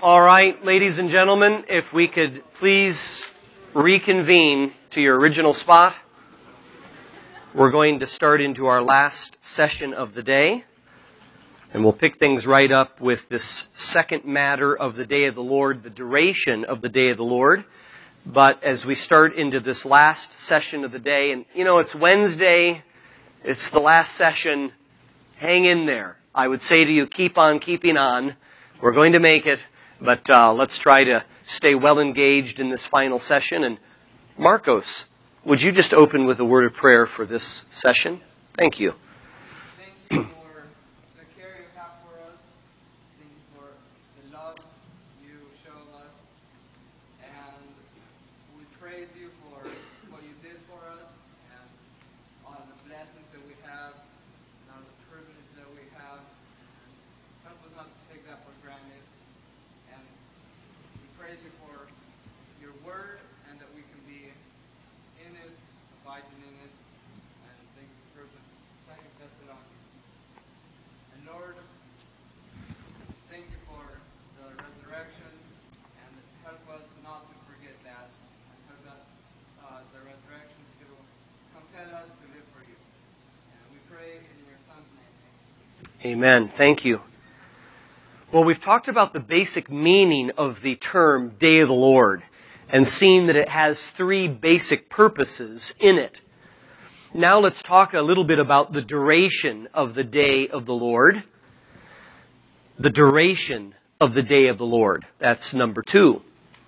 All right, ladies and gentlemen, if we could please reconvene to your original spot. We're going to start into our last session of the day, and we'll pick things right up with this second matter of the day of the Lord, the duration of the day of the Lord. But as we start into this last session of the day, and it's Wednesday, it's the last session, hang in there. I would say to you, keep on keeping on. We're going to make it. But let's try to stay well engaged in this final session. And Marcos, would you just open with a word of prayer for this session? Thank you. Thank you for the care you have for us. Thank you for the love you show us. And we praise you for what you did for us and all the blessings that we have and all the privileges that we have. Help us not to take that for granted. And we praise you for your word and that we can be in it, abiding in it, and thank you for the Second Thessalonians. And Lord, thank you for the resurrection, and help us not to forget that, and help us, the resurrection to compel us to live for you. And we pray in your Son's name. Amen. Thank you. Well, we've talked about the basic meaning of the term Day of the Lord and seen that it has three basic purposes in it. Now let's talk a little bit about the duration of the Day of the Lord. The duration of the Day of the Lord. That's number 2.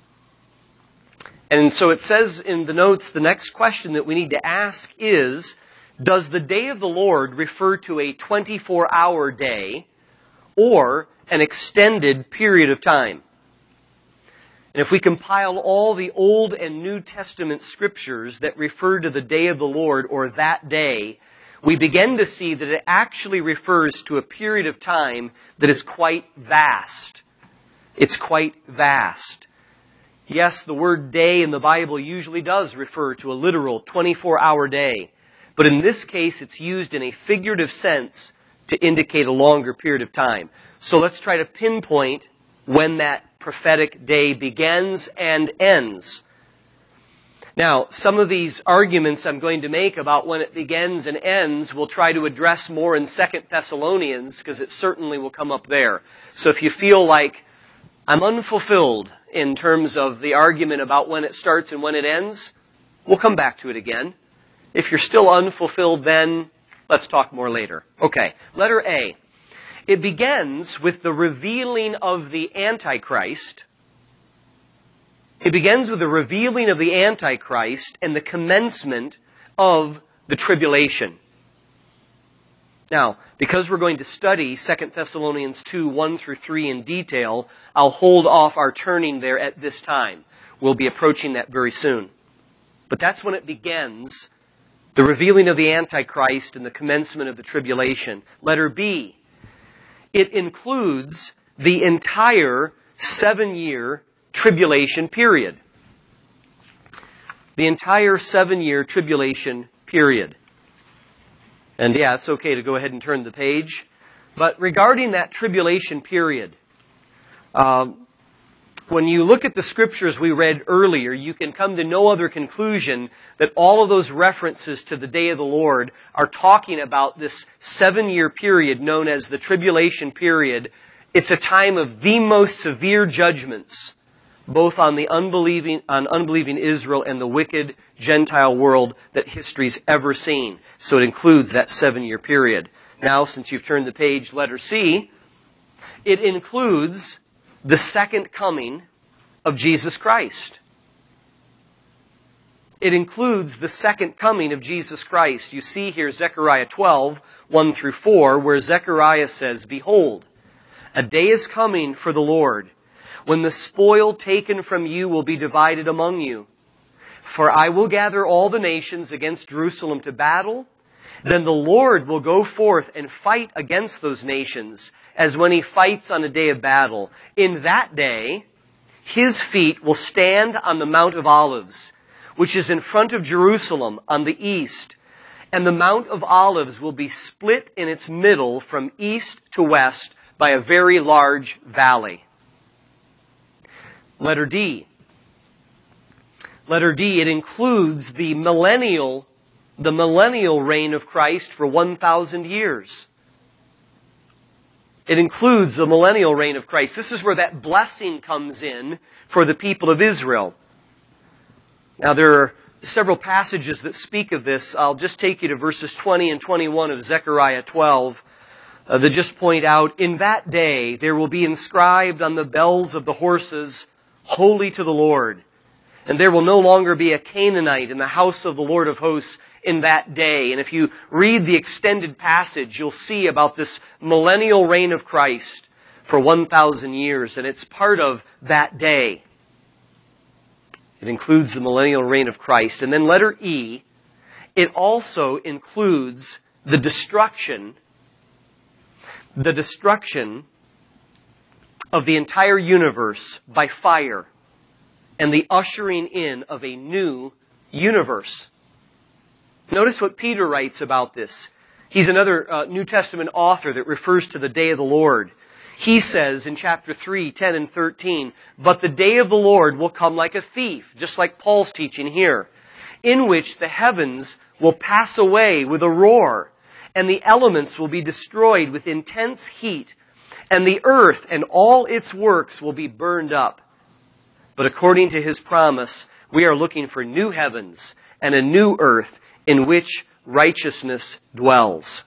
And so it says in the notes, the next question that we need to ask is, does the Day of the Lord refer to a 24-hour day or an extended period of time? And if we compile all the Old and New Testament scriptures that refer to the day of the Lord or that day, we begin to see that it actually refers to a period of time that is quite vast. It's quite vast. Yes, the word day in the Bible usually does refer to a literal 24-hour day. But in this case, it's used in a figurative sense to indicate a longer period of time. So let's try to pinpoint when that prophetic day begins and ends. Now, some of these arguments I'm going to make about when it begins and ends we'll try to address more in 2 Thessalonians, because it certainly will come up there. So if you feel like I'm unfulfilled in terms of the argument about when it starts and when it ends, we'll come back to it again. If you're still unfulfilled then, let's talk more later. Okay, letter A. It begins with the revealing of the Antichrist. It begins with the revealing of the Antichrist and the commencement of the tribulation. Now, because we're going to study 2 Thessalonians 2, 1 through 3 in detail, I'll hold off our turning there at this time. We'll be approaching that very soon. But that's when it begins, the revealing of the Antichrist and the commencement of the tribulation. Letter B. It includes the entire 7-year tribulation period. The entire 7-year tribulation period. And yeah, it's okay to go ahead and turn the page. But regarding that tribulation period, when you look at the scriptures we read earlier, you can come to no other conclusion that all of those references to the day of the Lord are talking about this 7-year period known as the tribulation period. It's a time of the most severe judgments, both on the unbelieving Israel and the wicked Gentile world that history's ever seen. So it includes that 7-year period. Now, since you've turned the page, letter C, it includes the second coming of Jesus Christ. It includes the second coming of Jesus Christ. You see here Zechariah 12, 1 through 4, where Zechariah says, "Behold, a day is coming for the Lord, when the spoil taken from you will be divided among you. For I will gather all the nations against Jerusalem to battle. Then the Lord will go forth and fight against those nations, as when He fights on a day of battle. In that day, His feet will stand on the Mount of Olives, which is in front of Jerusalem on the east. And the Mount of Olives will be split in its middle from east to west by a very large valley." Letter D. Letter D, it includes the millennial reign of Christ for 1,000 years. It includes the millennial reign of Christ. This is where that blessing comes in for the people of Israel. Now there are several passages that speak of this. I'll just take you to verses 20 and 21 of Zechariah 12 that just point out, in that day there will be inscribed on the bells of the horses, Holy to the Lord. And there will no longer be a Canaanite in the house of the Lord of hosts in that day. And if you read the extended passage, you'll see about this millennial reign of Christ for 1,000 years. And it's part of that day. It includes the millennial reign of Christ. And then letter E, it also includes the destruction of the entire universe by fire and the ushering in of a new universe. Notice what Peter writes about this. He's another New Testament author that refers to the day of the Lord. He says in chapter 3, 10 and 13, "But the day of the Lord will come like a thief," just like Paul's teaching here, "in which the heavens will pass away with a roar, and the elements will be destroyed with intense heat, and the earth and all its works will be burned up. But according to His promise, we are looking for new heavens and a new earth in which righteousness dwells."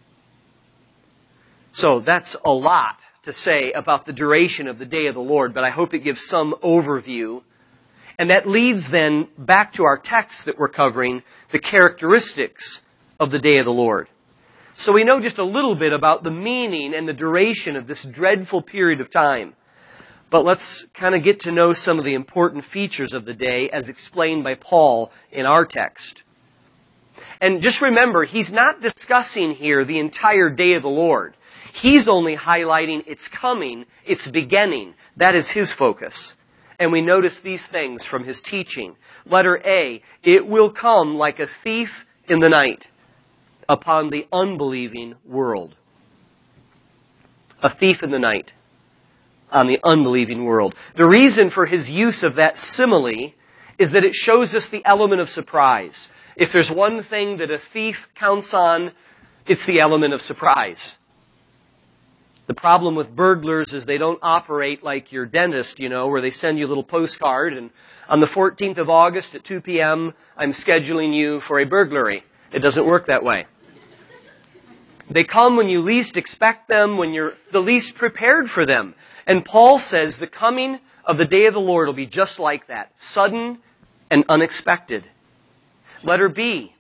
So that's a lot to say about the duration of the day of the Lord, but I hope it gives some overview. And that leads then back to our text that we're covering, the characteristics of the day of the Lord. So we know just a little bit about the meaning and the duration of this dreadful period of time. But let's kind of get to know some of the important features of the day as explained by Paul in our text. And just remember, he's not discussing here the entire day of the Lord. He's only highlighting its coming, its beginning. That is his focus. And we notice these things from his teaching. Letter A, it will come like a thief in the night upon the unbelieving world. A thief in the night on the unbelieving world. The reason for his use of that simile is that it shows us the element of surprise. If there's one thing that a thief counts on, it's the element of surprise. The problem with burglars is they don't operate like your dentist, where they send you a little postcard and on the 14th of August at 2 p.m., I'm scheduling you for a burglary. It doesn't work that way. They come when you least expect them, when you're the least prepared for them. And Paul says the coming of the day of the Lord will be just like that, sudden and unexpected. Letter B,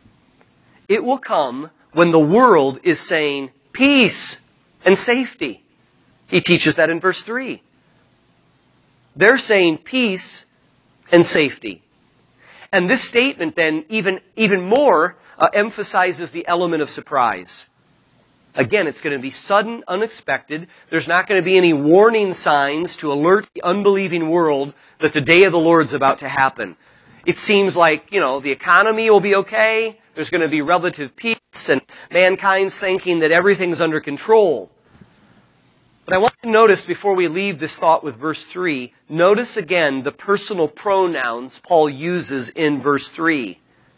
it will come when the world is saying peace and safety. He teaches that in verse 3. They're saying peace and safety. And this statement then even more emphasizes the element of surprise. Again, it's going to be sudden, unexpected. There's not going to be any warning signs to alert the unbelieving world that the day of the Lord's about to happen. It seems like, the economy will be okay. There's going to be relative peace and mankind's thinking that everything's under control. But I want to notice before we leave this thought with verse 3, notice again the personal pronouns Paul uses in verse 3.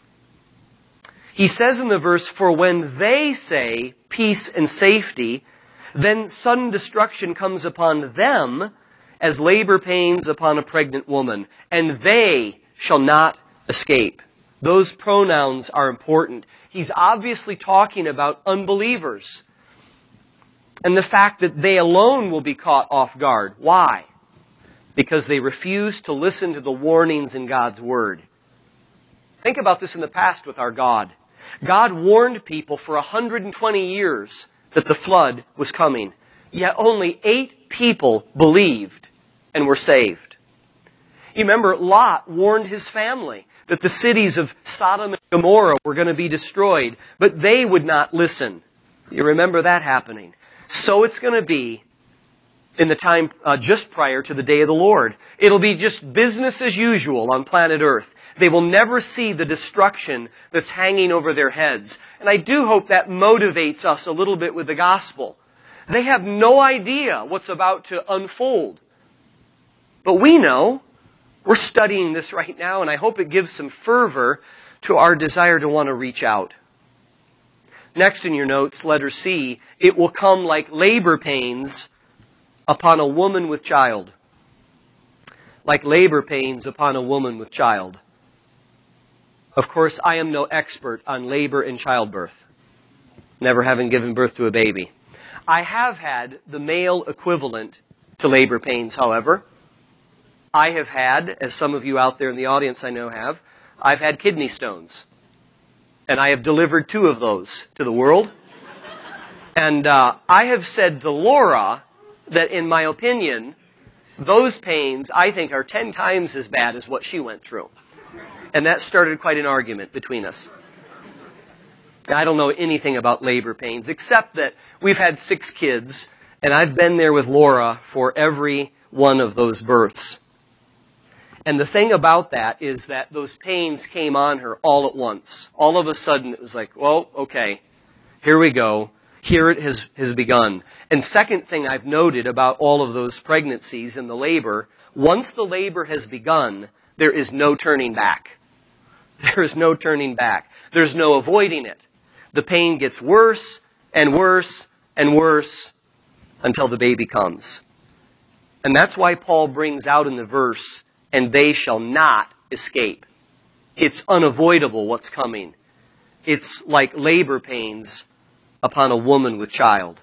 He says in the verse, "For when they say peace and safety, then sudden destruction comes upon them as labor pains upon a pregnant woman, and they shall not escape." Those pronouns are important. He's obviously talking about unbelievers and the fact that they alone will be caught off guard. Why? Because they refuse to listen to the warnings in God's Word. Think about this in the past with our God. God warned people for 120 years that the flood was coming. Yet only 8 people believed and were saved. You remember Lot warned his family that the cities of Sodom and Gomorrah were going to be destroyed, but they would not listen. You remember that happening. So it's going to be in the time just prior to the day of the Lord. It'll be just business as usual on planet Earth. They will never see the destruction that's hanging over their heads. And I do hope that motivates us a little bit with the gospel. They have no idea what's about to unfold. But we know, we're studying this right now, and I hope it gives some fervor to our desire to want to reach out. Next in your notes, letter C, it will come like labor pains upon a woman with child. Like labor pains upon a woman with child. Of course, I am no expert on labor and childbirth, never having given birth to a baby. I have had the male equivalent to labor pains, however. I have had, as some of you out there in the audience I know have, I've had kidney stones. And I have delivered 2 of those to the world. And I have said to Laura that, in my opinion, those pains, I think, are 10 times as bad as what she went through. And that started quite an argument between us. I don't know anything about labor pains, except that we've had 6 kids, and I've been there with Laura for every one of those births. And the thing about that is that those pains came on her all at once. All of a sudden, it was like, well, okay, here we go. Here it has begun. And second thing I've noted about all of those pregnancies and the labor, once the labor has begun, there is no turning back. There is no turning back. There's no avoiding it. The pain gets worse and worse and worse until the baby comes. And that's why Paul brings out in the verse, and they shall not escape. It's unavoidable what's coming. It's like labor pains upon a woman with child.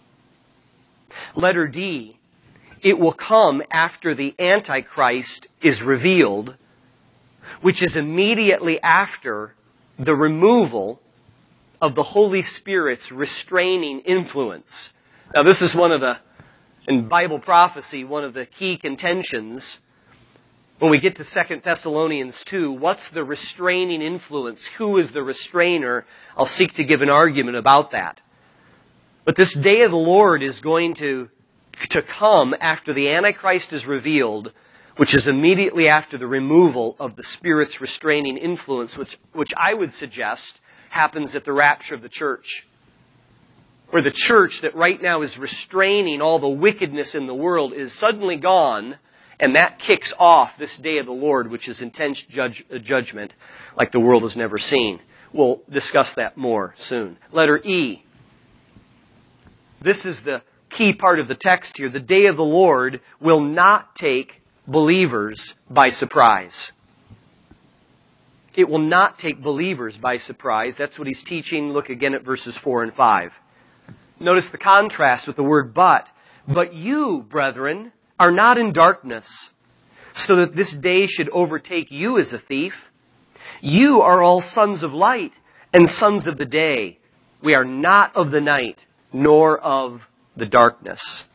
Letter D, it will come after the Antichrist is revealed, which is immediately after the removal of the Holy Spirit's restraining influence. Now this is in Bible prophecy, one of the key contentions. When we get to 2 Thessalonians 2, what's the restraining influence? Who is the restrainer? I'll seek to give an argument about that. But this day of the Lord is going to come after the Antichrist is revealed, which is immediately after the removal of the Spirit's restraining influence, which I would suggest happens at the rapture of the church. Where the church that right now is restraining all the wickedness in the world is suddenly gone, and that kicks off this day of the Lord, which is intense judgment like the world has never seen. We'll discuss that more soon. Letter E. This is the key part of the text here. The day of the Lord will not take believers by surprise. It will not take believers by surprise. That's what he's teaching. Look again at verses 4 and 5. Notice the contrast with the word but. But you, brethren, are not in darkness, so that this day should overtake you as a thief. You are all sons of light and sons of the day. We are not of the night, nor of the darkness.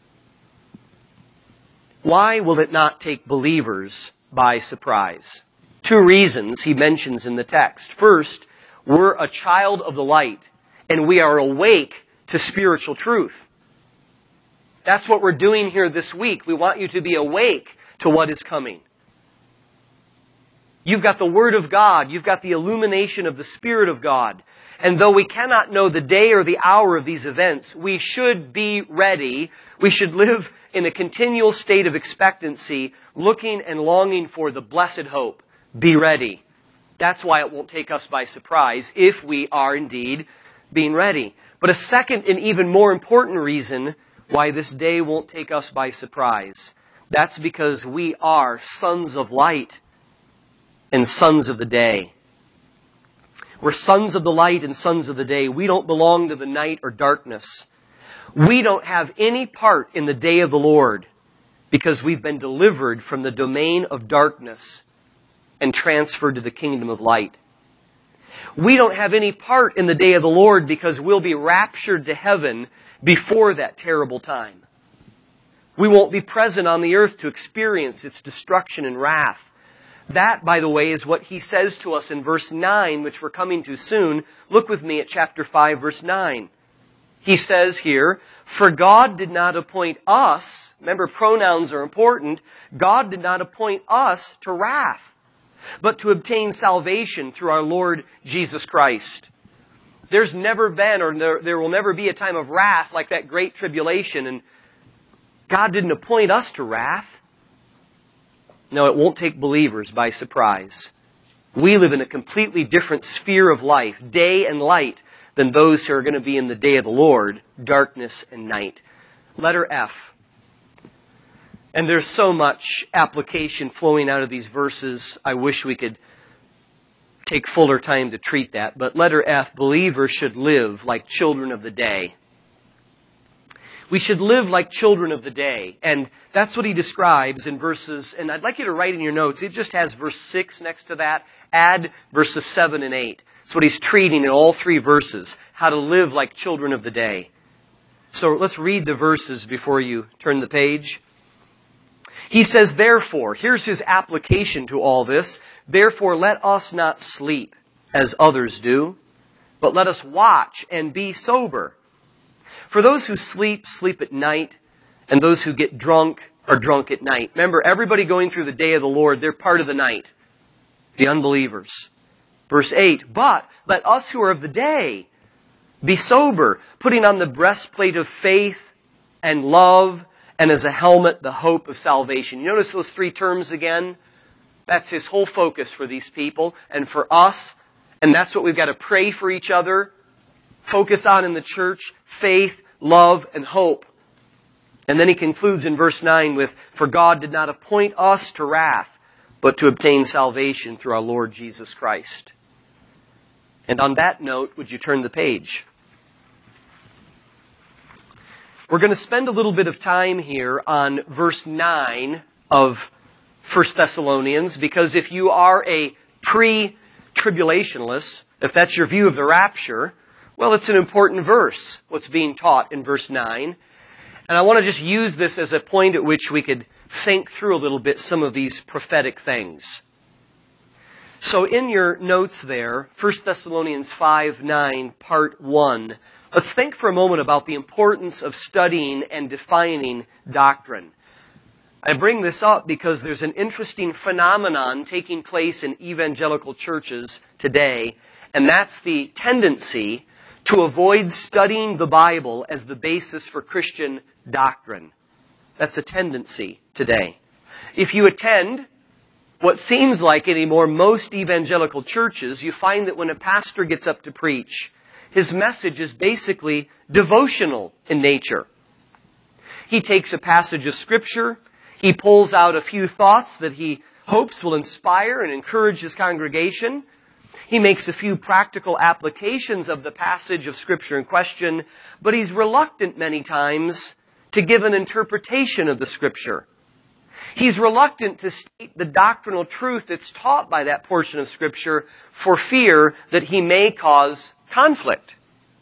Why will it not take believers by surprise? 2 reasons he mentions in the text. First, we're a child of the light, and we are awake to spiritual truth. That's what we're doing here this week. We want you to be awake to what is coming. You've got the Word of God. You've got the illumination of the Spirit of God. And though we cannot know the day or the hour of these events, we should be ready. We should live in a continual state of expectancy, looking and longing for the blessed hope. Be ready. That's why it won't take us by surprise if we are indeed being ready. But a second and even more important reason why this day won't take us by surprise. That's because we are sons of light and sons of the day. We're sons of the light and sons of the day. We don't belong to the night or darkness. We don't have any part in the day of the Lord because we've been delivered from the domain of darkness and transferred to the kingdom of light. We don't have any part in the day of the Lord because we'll be raptured to heaven before that terrible time. We won't be present on the earth to experience its destruction and wrath. That, by the way, is what he says to us in verse 9, which we're coming to soon. Look with me at chapter 5, verse 9. He says here, for God did not appoint us, remember pronouns are important, God did not appoint us to wrath, but to obtain salvation through our Lord Jesus Christ. There's never been, or there will never be a time of wrath like that great tribulation, and God didn't appoint us to wrath. No, it won't take believers by surprise. We live in a completely different sphere of life, day and light, than those who are going to be in the day of the Lord, darkness and night. Letter F. And there's so much application flowing out of these verses, I wish we could take fuller time to treat that. But letter F, believers should live like children of the day. We should live like children of the day. And that's what he describes in verses, and I'd like you to write in your notes, it just has verse 6 next to that. Add verses 7 and 8. That's what he's treating in all three verses, how to live like children of the day. So let's read the verses before you turn the page. He says, therefore, here's his application to all this. Therefore, let us not sleep as others do, but let us watch and be sober. For those who sleep, sleep at night, and those who get drunk are drunk at night. Remember, everybody going through the day of the Lord, they're part of the night. The unbelievers. Verse 8, but let us who are of the day be sober, putting on the breastplate of faith and love, and as a helmet, the hope of salvation. You notice those three terms again? That's his whole focus for these people and for us. And that's what we've got to pray for each other, focus on in the church, faith, love, and hope. And then he concludes in verse 9 with, for God did not appoint us to wrath, but to obtain salvation through our Lord Jesus Christ. And on that note, would you turn the page? We're going to spend a little bit of time here on verse 9 of 1 Thessalonians, because if you are a pre-tribulationalist, if that's your view of the rapture, well, it's an important verse, what's being taught in verse 9. And I want to just use this as a point at which we could think through a little bit some of these prophetic things. So in your notes there, 1 Thessalonians 5:9, part 1, let's think for a moment about the importance of studying and defining doctrine. I bring this up because there's an interesting phenomenon taking place in evangelical churches today, and that's the tendency to avoid studying the Bible as the basis for Christian doctrine. That's a tendency today. If you attend what seems like anymore most evangelical churches, you find that when a pastor gets up to preach, his message is basically devotional in nature. He takes a passage of Scripture, he pulls out a few thoughts that he hopes will inspire and encourage his congregation. He makes a few practical applications of the passage of Scripture in question, but he's reluctant many times to give an interpretation of the Scripture. He's reluctant to state the doctrinal truth that's taught by that portion of Scripture for fear that he may cause conflict.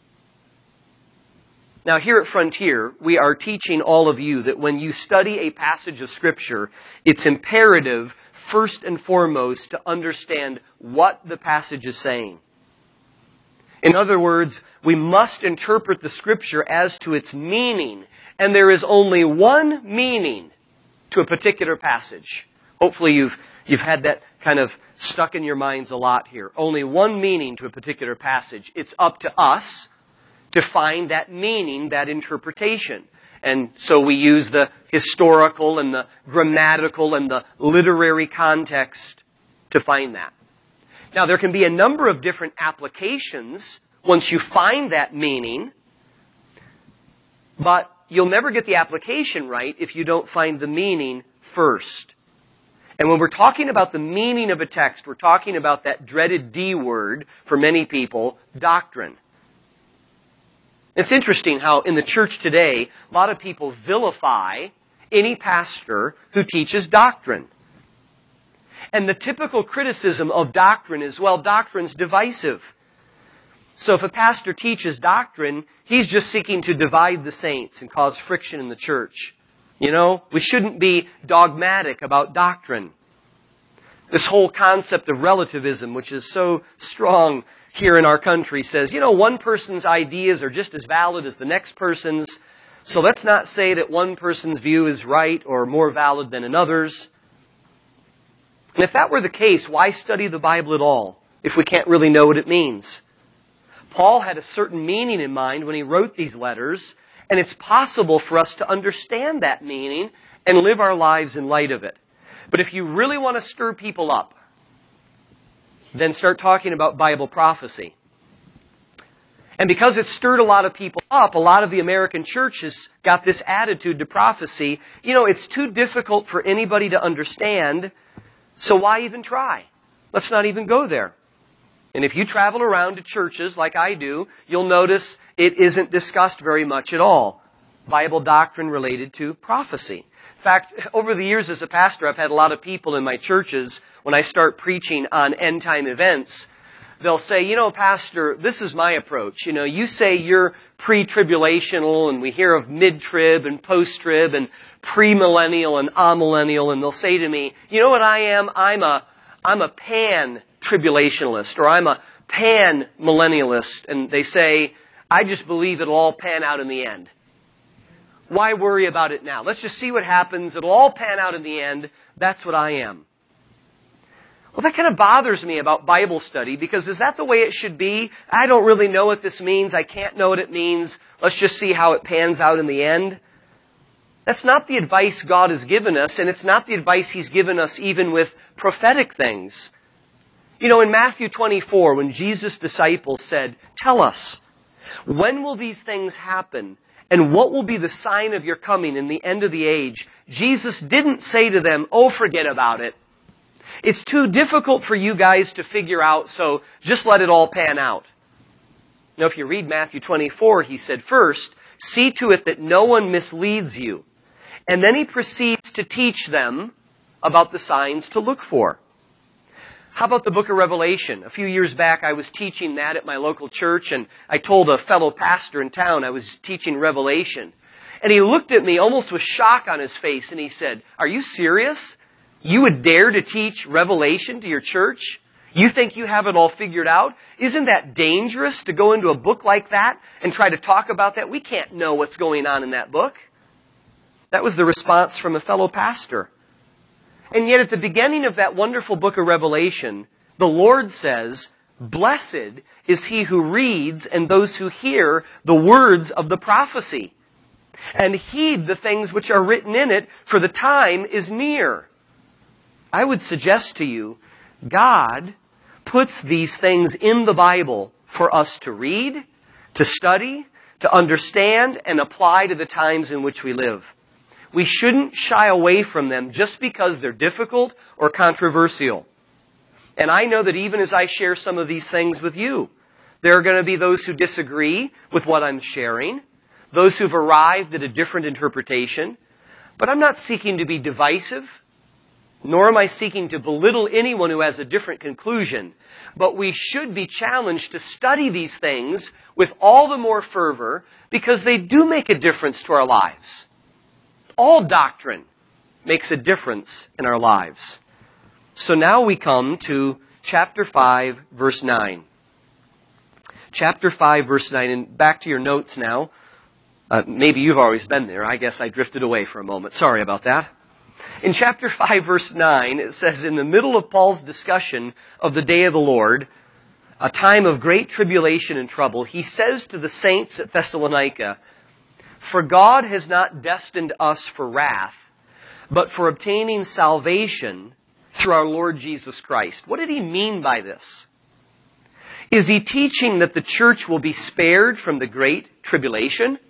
Now here at Frontier, we are teaching all of you that when you study a passage of Scripture, it's imperative, first and foremost, to understand what the passage is saying. In other words, we must interpret the Scripture as to its meaning, and there is only one meaning to a particular passage. Hopefully you've had that kind of stuck in your minds a lot here. Only one meaning to a particular passage. It's up to us to find that meaning, that interpretation. And so we use the historical and the grammatical and the literary context to find that. Now, there can be a number of different applications once you find that meaning, but you'll never get the application right if you don't find the meaning first. And when we're talking about the meaning of a text, we're talking about that dreaded D word for many people, doctrine. It's interesting how in the church today, a lot of people vilify any pastor who teaches doctrine. And the typical criticism of doctrine is, well, doctrine's divisive. So if a pastor teaches doctrine, he's just seeking to divide the saints and cause friction in the church. You know, we shouldn't be dogmatic about doctrine. This whole concept of relativism, which is so strong here in our country, says, you know, one person's ideas are just as valid as the next person's, so let's not say that one person's view is right or more valid than another's. And if that were the case, why study the Bible at all if we can't really know what it means? Paul had a certain meaning in mind when he wrote these letters, and it's possible for us to understand that meaning and live our lives in light of it. But if you really want to stir people up, then start talking about Bible prophecy. And because it stirred a lot of people up, a lot of the American church has got this attitude to prophecy. It's too difficult for anybody to understand, so why even try? Let's not even go there. And if you travel around to churches like I do, you'll notice it isn't discussed very much at all. Bible doctrine related to prophecy. In fact, over the years as a pastor, I've had a lot of people in my churches, when I start preaching on end-time events, they'll say, Pastor, this is my approach. You say you're pre-tribulational, and we hear of mid-trib and post-trib and premillennial and amillennial, and they'll say to me, you know what I am? I'm a pan-tribulationalist, or I'm a pan-millennialist. And they say, I just believe it'll all pan out in the end. Why worry about it now? Let's just see what happens. It'll all pan out in the end. That's what I am. Well, that kind of bothers me about Bible study, because is that the way it should be? I don't really know what this means. I can't know what it means. Let's just see how it pans out in the end. That's not the advice God has given us, and it's not the advice He's given us even with prophetic things. In Matthew 24, when Jesus' disciples said, tell us, when will these things happen? And what will be the sign of your coming in the end of the age? Jesus didn't say to them, oh, forget about it. It's too difficult for you guys to figure out, so just let it all pan out. Now, if you read Matthew 24, He said, first, see to it that no one misleads you. And then He proceeds to teach them about the signs to look for. How about the book of Revelation? A few years back, I was teaching that at my local church, and I told a fellow pastor in town I was teaching Revelation. And he looked at me almost with shock on his face, and he said, are you serious? You would dare to teach Revelation to your church? You think you have it all figured out? Isn't that dangerous to go into a book like that and try to talk about that? We can't know what's going on in that book. That was the response from a fellow pastor. And yet at the beginning of that wonderful book of Revelation, the Lord says, blessed is he who reads and those who hear the words of the prophecy, and heed the things which are written in it, for the time is near. I would suggest to you, God puts these things in the Bible for us to read, to study, to understand, and apply to the times in which we live. We shouldn't shy away from them just because they're difficult or controversial. And I know that even as I share some of these things with you, there are going to be those who disagree with what I'm sharing, those who've arrived at a different interpretation. But I'm not seeking to be divisive, nor am I seeking to belittle anyone who has a different conclusion. But we should be challenged to study these things with all the more fervor, because they do make a difference to our lives. All doctrine makes a difference in our lives. So now we come to chapter 5, verse 9. Chapter 5, verse 9. And back to your notes now. Maybe you've always been there. I guess I drifted away for a moment. Sorry about that. In chapter 5, verse 9, it says, in the middle of Paul's discussion of the day of the Lord, a time of great tribulation and trouble, he says to the saints at Thessalonica, for God has not destined us for wrath, but for obtaining salvation through our Lord Jesus Christ. What did he mean by this? Is he teaching that the church will be spared from the great tribulation?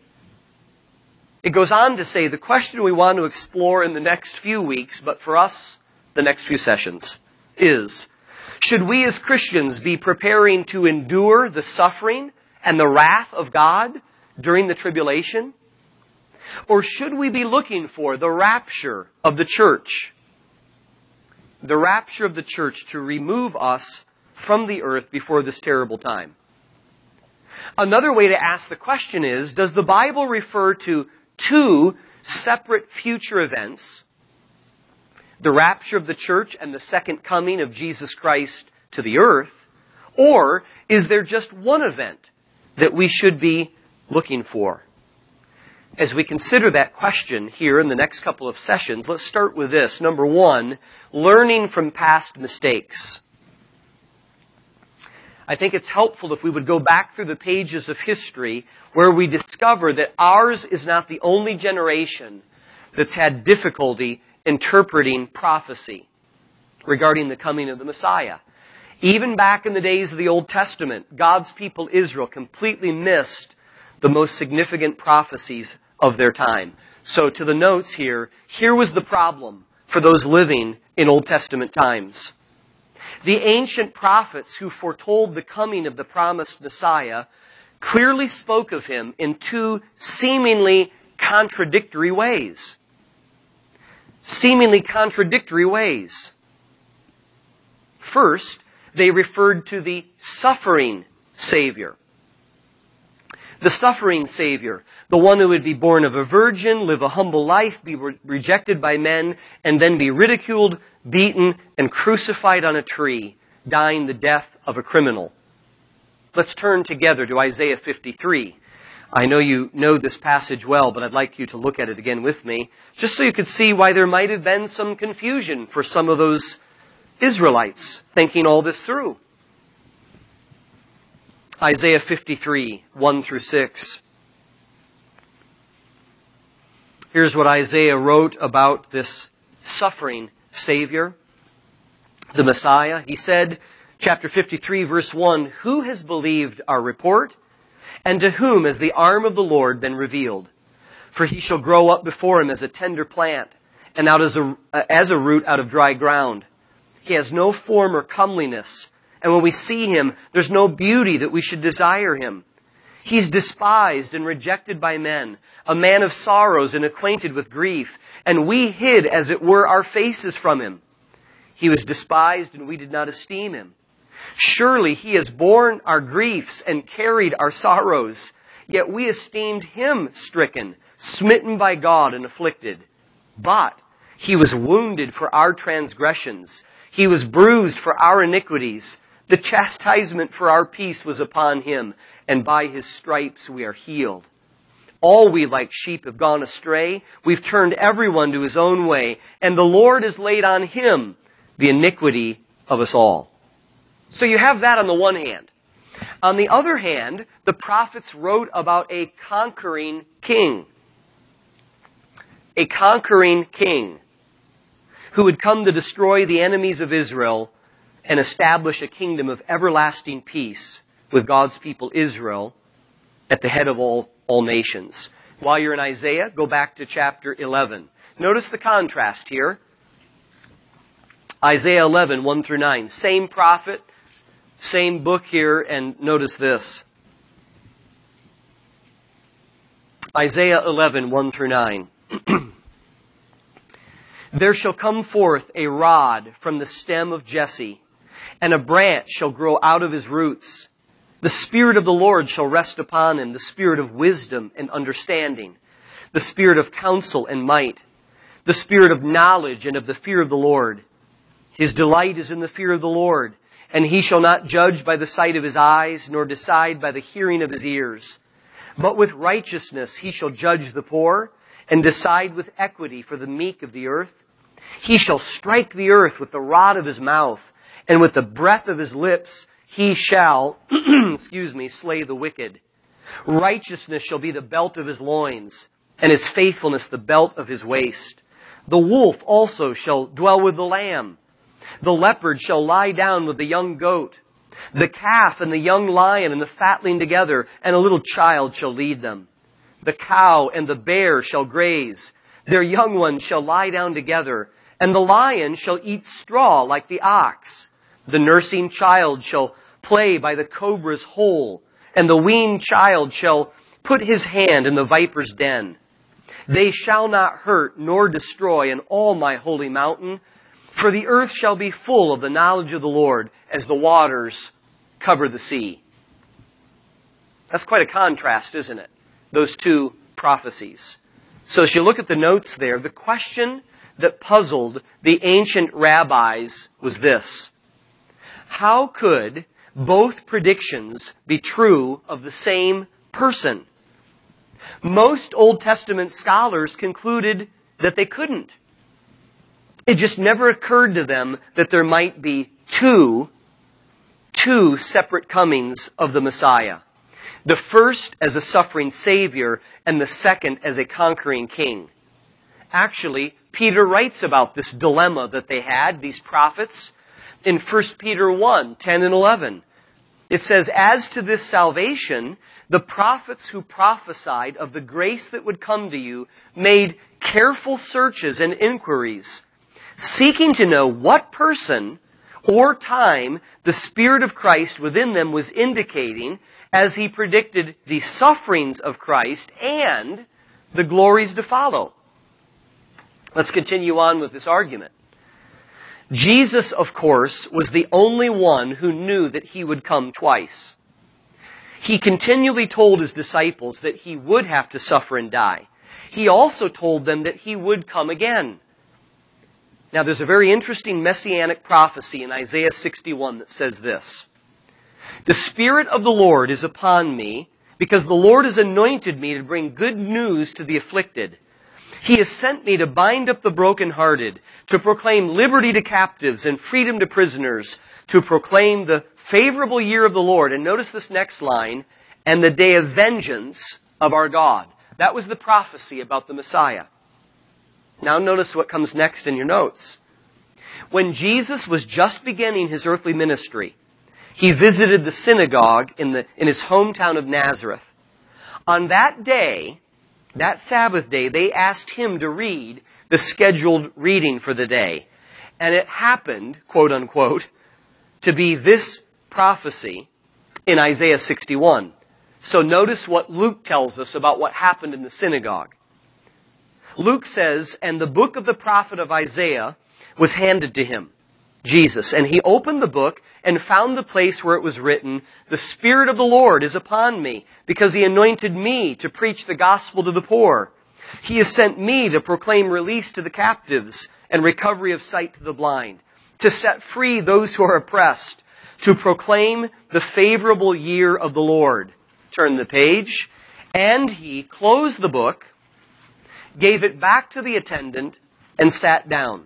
It goes on to say the question we want to explore in the next few weeks, but for us, the next few sessions, is, should we as Christians be preparing to endure the suffering and the wrath of God during the tribulation? Or should we be looking for the rapture of the church? The rapture of the church to remove us from the earth before this terrible time. Another way to ask the question is, does the Bible refer to two separate future events, the rapture of the church and the second coming of Jesus Christ to the earth, or is there just one event that we should be looking for? As we consider that question here in the next couple of sessions, let's start with this. Number one, learning from past mistakes. I think it's helpful if we would go back through the pages of history where we discover that ours is not the only generation that's had difficulty interpreting prophecy regarding the coming of the Messiah. Even back in the days of the Old Testament, God's people Israel completely missed the most significant prophecies of their time. So to the notes here was the problem for those living in Old Testament times. The ancient prophets who foretold the coming of the promised Messiah clearly spoke of him in two seemingly contradictory ways. Seemingly contradictory ways. First, they referred to the suffering Savior. The suffering Savior, the one who would be born of a virgin, live a humble life, be rejected by men, and then be ridiculed, beaten, and crucified on a tree, dying the death of a criminal. Let's turn together to Isaiah 53. I know you know this passage well, but I'd like you to look at it again with me, just so you could see why there might have been some confusion for some of those Israelites thinking all this through. Isaiah 53, 1 through 6. Here's what Isaiah wrote about this suffering Savior, the Messiah. He said, chapter 53, verse 1, "Who has believed our report? And to whom has the arm of the Lord been revealed? For he shall grow up before him as a tender plant, and out as a root out of dry ground. He has no form or comeliness, and when we see him, there's no beauty that we should desire him. He's despised and rejected by men, a man of sorrows and acquainted with grief, and we hid, as it were, our faces from him. He was despised, and we did not esteem him. Surely he has borne our griefs and carried our sorrows, yet we esteemed him stricken, smitten by God, and afflicted. But he was wounded for our transgressions. He was bruised for our iniquities. The chastisement for our peace was upon him, and by his stripes we are healed. All we like sheep have gone astray. We've turned everyone to his own way, and the Lord has laid on him the iniquity of us all." So you have that on the one hand. On the other hand, the prophets wrote about a conquering king. A conquering king who would come to destroy the enemies of Israel and establish a kingdom of everlasting peace with God's people Israel at the head of all nations. While you're in Isaiah, go back to chapter 11. Notice the contrast here. Isaiah 11, 1 through 9. Same prophet, same book here, and notice this. Isaiah 11, 1 through 9. "There shall come forth a rod from the stem of Jesse, and a branch shall grow out of his roots. The Spirit of the Lord shall rest upon him, the Spirit of wisdom and understanding, the Spirit of counsel and might, the Spirit of knowledge and of the fear of the Lord. His delight is in the fear of the Lord, and he shall not judge by the sight of his eyes, nor decide by the hearing of his ears. But with righteousness he shall judge the poor, and decide with equity for the meek of the earth. He shall strike the earth with the rod of his mouth, and with the breath of his lips he shall, slay the wicked. Righteousness shall be the belt of his loins, and his faithfulness the belt of his waist. The wolf also shall dwell with the lamb. The leopard shall lie down with the young goat. The calf and the young lion and the fatling together, and a little child shall lead them. The cow and the bear shall graze. Their young ones shall lie down together, and the lion shall eat straw like the ox. The nursing child shall play by the cobra's hole, and the weaned child shall put his hand in the viper's den. They shall not hurt nor destroy in all my holy mountain, for the earth shall be full of the knowledge of the Lord as the waters cover the sea." That's quite a contrast, isn't it? Those two prophecies. So as you look at the notes there, the question that puzzled the ancient rabbis was this: how could both predictions be true of the same person? Most Old Testament scholars concluded that they couldn't. It just never occurred to them that there might be two separate comings of the Messiah. The first as a suffering Savior, and the second as a conquering king. Actually, Peter writes about this dilemma that they had, these prophets, in 1 Peter 1, 10 and 11. It says, "As to this salvation, the prophets who prophesied of the grace that would come to you made careful searches and inquiries, seeking to know what person or time the Spirit of Christ within them was indicating as He predicted the sufferings of Christ and the glories to follow." Let's continue on with this argument. Jesus, of course, was the only one who knew that He would come twice. He continually told His disciples that He would have to suffer and die. He also told them that He would come again. Now, there's a very interesting messianic prophecy in Isaiah 61 that says this: "The Spirit of the Lord is upon me, because the Lord has anointed me to bring good news to the afflicted. He has sent me to bind up the brokenhearted, to proclaim liberty to captives and freedom to prisoners, to proclaim the favorable year of the Lord." And notice this next line, "and the day of vengeance of our God." That was the prophecy about the Messiah. Now notice what comes next in your notes. When Jesus was just beginning His earthly ministry, He visited the synagogue in His hometown of Nazareth. On that day, that Sabbath day, they asked Him to read the scheduled reading for the day. And it happened, quote unquote, to be this prophecy in Isaiah 61. So notice what Luke tells us about what happened in the synagogue. Luke says, "And the book of the prophet of Isaiah was handed to Him," Jesus, "and He opened the book and found the place where it was written, 'The Spirit of the Lord is upon me, because He anointed me to preach the gospel to the poor. He has sent me to proclaim release to the captives and recovery of sight to the blind, to set free those who are oppressed, to proclaim the favorable year of the Lord.'" Turn the page. "And He closed the book, gave it back to the attendant, and sat down.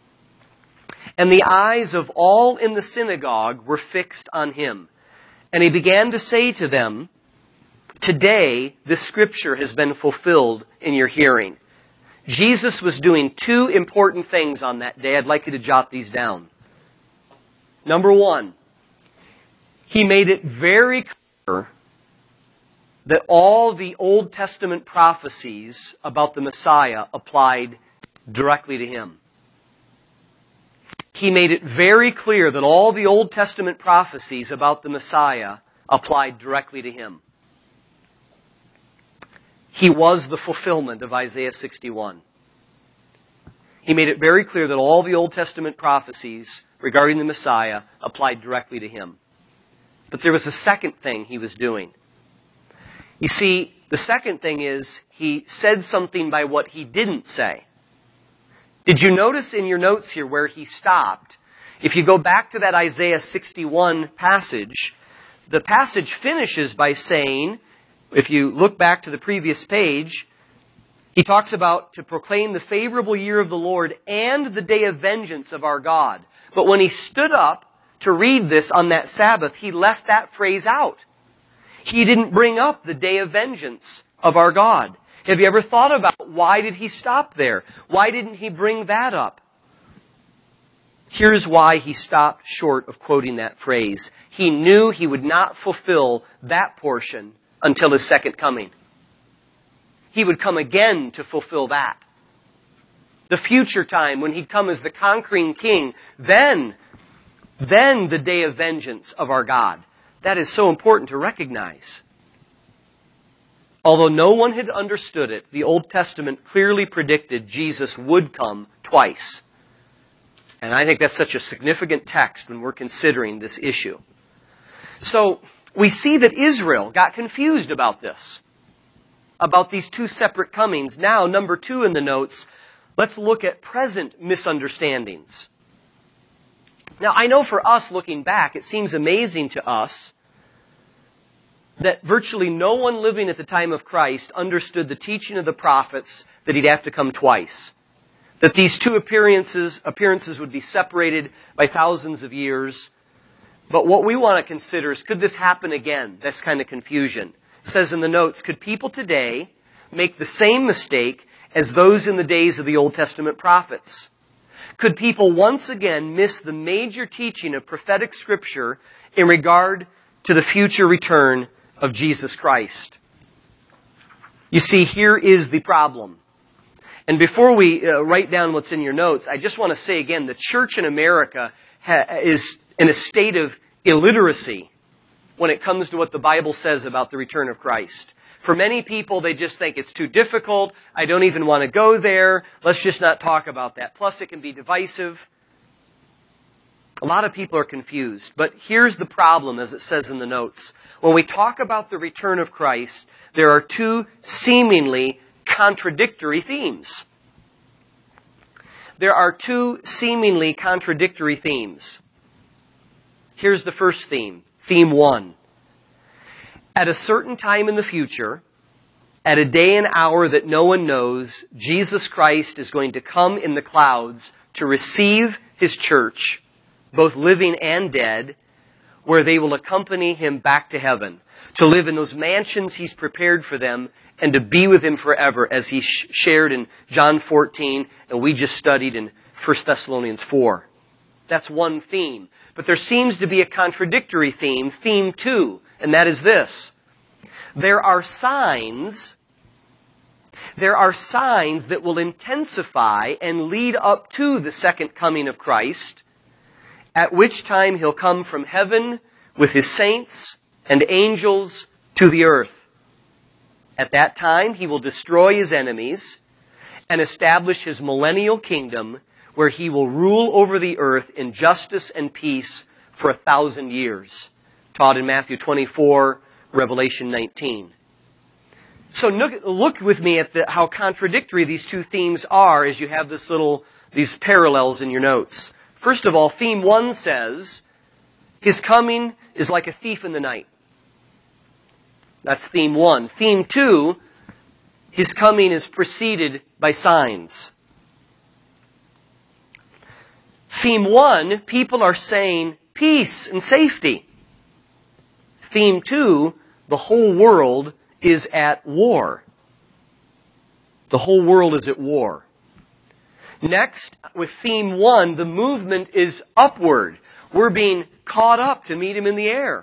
And the eyes of all in the synagogue were fixed on Him. And He began to say to them, 'Today this scripture has been fulfilled in your hearing.'" Jesus was doing two important things on that day. I'd like you to jot these down. Number one, He made it very clear that all the Old Testament prophecies about the Messiah applied directly to Him. He made it very clear that all the Old Testament prophecies about the Messiah applied directly to Him. He was the fulfillment of Isaiah 61. He made it very clear that all the Old Testament prophecies regarding the Messiah applied directly to Him. But there was a second thing He was doing. You see, the second thing is He said something by what He didn't say. Did you notice in your notes here where He stopped? If you go back to that Isaiah 61 passage, the passage finishes by saying, if you look back to the previous page, He talks about to proclaim the favorable year of the Lord and the day of vengeance of our God. But when He stood up to read this on that Sabbath, He left that phrase out. He didn't bring up the day of vengeance of our God. Have you ever thought about why did He stop there? Why didn't He bring that up? Here's why He stopped short of quoting that phrase. He knew He would not fulfill that portion until His second coming. He would come again to fulfill that. The future time when He'd come as the conquering king, then the day of vengeance of our God. That is so important to recognize. Although no one had understood it, the Old Testament clearly predicted Jesus would come twice. And I think that's such a significant text when we're considering this issue. So, we see that Israel got confused about this, about these two separate comings. Now, number 2 in the notes, let's look at present misunderstandings. Now, I know for us looking back, it seems amazing to us that virtually no one living at the time of Christ understood the teaching of the prophets that He'd have to come twice. That these two appearances would be separated by thousands of years. But what we want to consider is, could this happen again? That's kind of confusion. It says in the notes, could people today make the same mistake as those in the days of the Old Testament prophets? Could people once again miss the major teaching of prophetic Scripture in regard to the future return of Jesus Christ? You see, here is the problem. And before we write down what's in your notes, I just want to say again, the church in America is in a state of illiteracy when it comes to what the Bible says about the return of Christ. For many people, they just think it's too difficult. I don't even want to go there. Let's just not talk about that. Plus, it can be divisive. A lot of people are confused. But here's the problem, as it says in the notes. When we talk about the return of Christ, there are two seemingly contradictory themes. There are two seemingly contradictory themes. Here's the first theme. Theme 1. At a certain time in the future, at a day and hour that no one knows, Jesus Christ is going to come in the clouds to receive His church, both living and dead, where they will accompany Him back to heaven, to live in those mansions He's prepared for them, and to be with Him forever, as He shared in John 14, and we just studied in 1 Thessalonians 4. That's one theme. But there seems to be a contradictory theme, theme 2, and that is this. There are signs that will intensify and lead up to the second coming of Christ, at which time He'll come from heaven with His saints and angels to the earth. At that time, He will destroy His enemies and establish His millennial kingdom, where He will rule over the earth in justice and peace for 1,000 years. Taught in Matthew 24, Revelation 19. So look with me at how contradictory these two themes are as you have these parallels in your notes. First of all, theme 1 says, His coming is like a thief in the night. That's theme 1. Theme 2, His coming is preceded by signs. Theme 1, people are saying peace and safety. Theme 2, the whole world is at war. The whole world is at war. Next, with theme 1, the movement is upward. We're being caught up to meet Him in the air.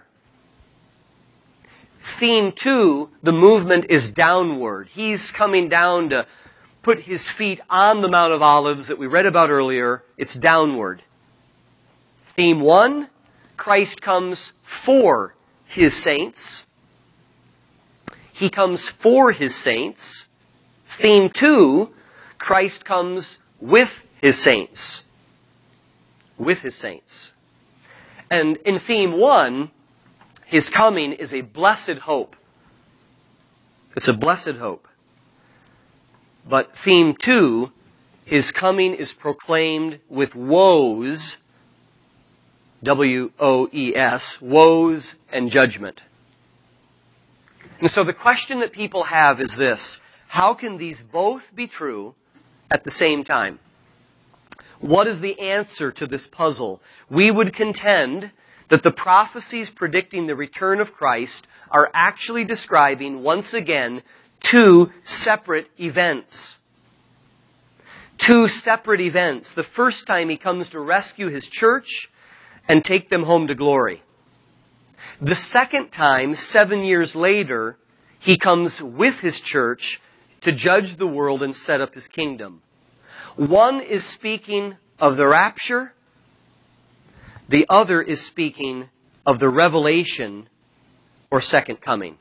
Theme 2, the movement is downward. He's coming down to put His feet on the Mount of Olives that we read about earlier. It's downward. Theme 1, Christ comes for His saints. He comes for His saints. Theme 2, Christ comes with His saints. With His saints. And in theme 1, His coming is a blessed hope. It's a blessed hope. But theme 2, His coming is proclaimed with woes, W-O-E-S, woes and judgment. And so the question that people have is this: how can these both be true at the same time? What is the answer to this puzzle? We would contend that the prophecies predicting the return of Christ are actually describing, once again, two separate events. Two separate events. The first time He comes to rescue His church and take them home to glory. The second time, 7 years later, He comes with His church to judge the world and set up His kingdom. One is speaking of the rapture. The other is speaking of the revelation or second coming.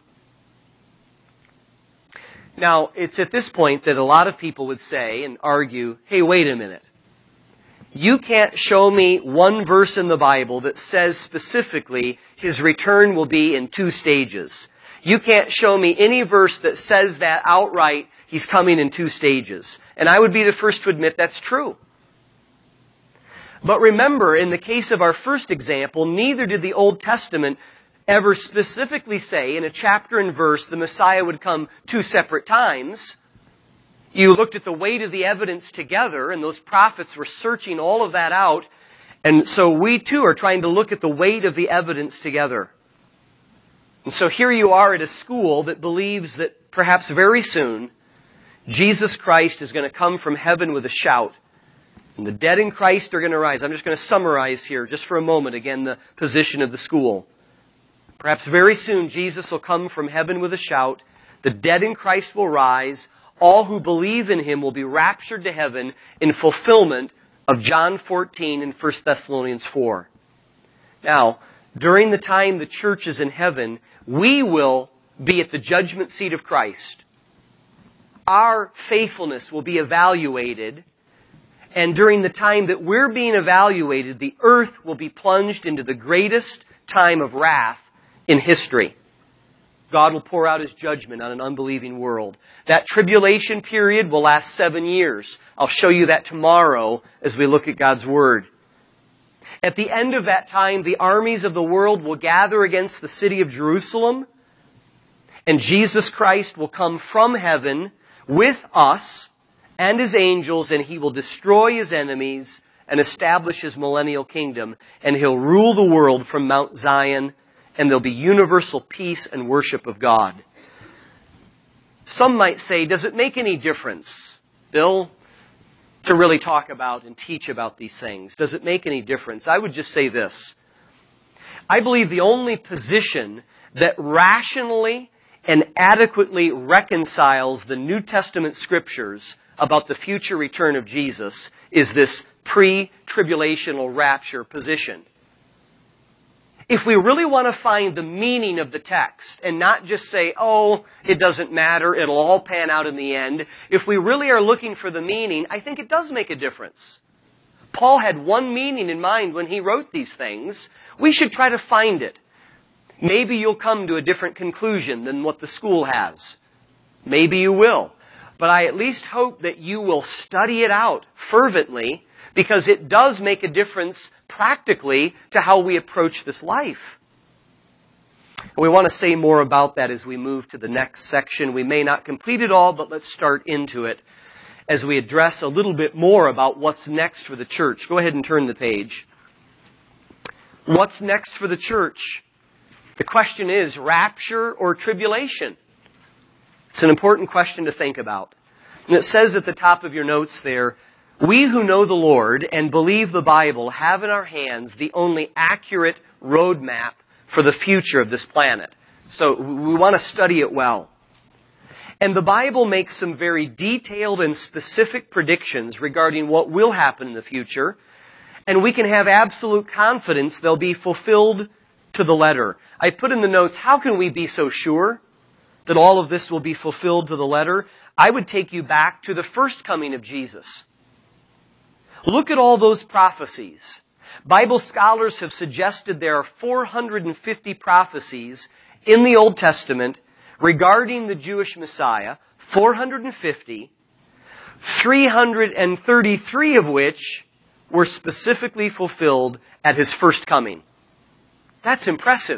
Now, it's at this point that a lot of people would say and argue, hey, wait a minute. You can't show me one verse in the Bible that says specifically His return will be in 2 stages. You can't show me any verse that says that outright, He's coming in 2 stages. And I would be the first to admit that's true. But remember, in the case of our first example, neither did the Old Testament ever specifically say in a chapter and verse the Messiah would come 2 separate times. You looked at the weight of the evidence together, and those prophets were searching all of that out. And so we too are trying to look at the weight of the evidence together. And so here you are at a school that believes that perhaps very soon Jesus Christ is going to come from heaven with a shout. And the dead in Christ are going to rise. I'm just going to summarize here just for a moment, again, the position of the school. Perhaps very soon Jesus will come from heaven with a shout. The dead in Christ will rise. All who believe in Him will be raptured to heaven in fulfillment of John 14 and 1 Thessalonians 4. Now, during the time the church is in heaven, we will be at the judgment seat of Christ. Our faithfulness will be evaluated, and during the time that we're being evaluated, the earth will be plunged into the greatest time of wrath in history. God will pour out His judgment on an unbelieving world. That tribulation period will last 7 years. I'll show you that tomorrow as we look at God's Word. At the end of that time, the armies of the world will gather against the city of Jerusalem, and Jesus Christ will come from heaven with us and His angels, and He will destroy His enemies and establish His millennial kingdom, and He'll rule the world from Mount Zion, and there'll be universal peace and worship of God. Some might say, does it make any difference, Bill, to really talk about and teach about these things? Does it make any difference? I would just say this. I believe the only position that rationally and adequately reconciles the New Testament Scriptures about the future return of Jesus is this pre-tribulational rapture position. If we really want to find the meaning of the text and not just say, oh, it doesn't matter, it'll all pan out in the end. If we really are looking for the meaning, I think it does make a difference. Paul had one meaning in mind when he wrote these things. We should try to find it. Maybe you'll come to a different conclusion than what the school has. Maybe you will. But I at least hope that you will study it out fervently, because it does make a difference practically to how we approach this life. And we want to say more about that as we move to the next section. We may not complete it all, but let's start into it as we address a little bit more about what's next for the church. Go ahead and turn the page. What's next for the church? The question is, rapture or tribulation? It's an important question to think about. And it says at the top of your notes there, we who know the Lord and believe the Bible have in our hands the only accurate roadmap for the future of this planet. So we want to study it well. And the Bible makes some very detailed and specific predictions regarding what will happen in the future. And we can have absolute confidence they'll be fulfilled to the letter. I put in the notes, how can we be so sure that all of this will be fulfilled to the letter? I would take you back to the first coming of Jesus. Look at all those prophecies. Bible scholars have suggested there are 450 prophecies in the Old Testament regarding the Jewish Messiah, 450, 333 of which were specifically fulfilled at His first coming. That's impressive.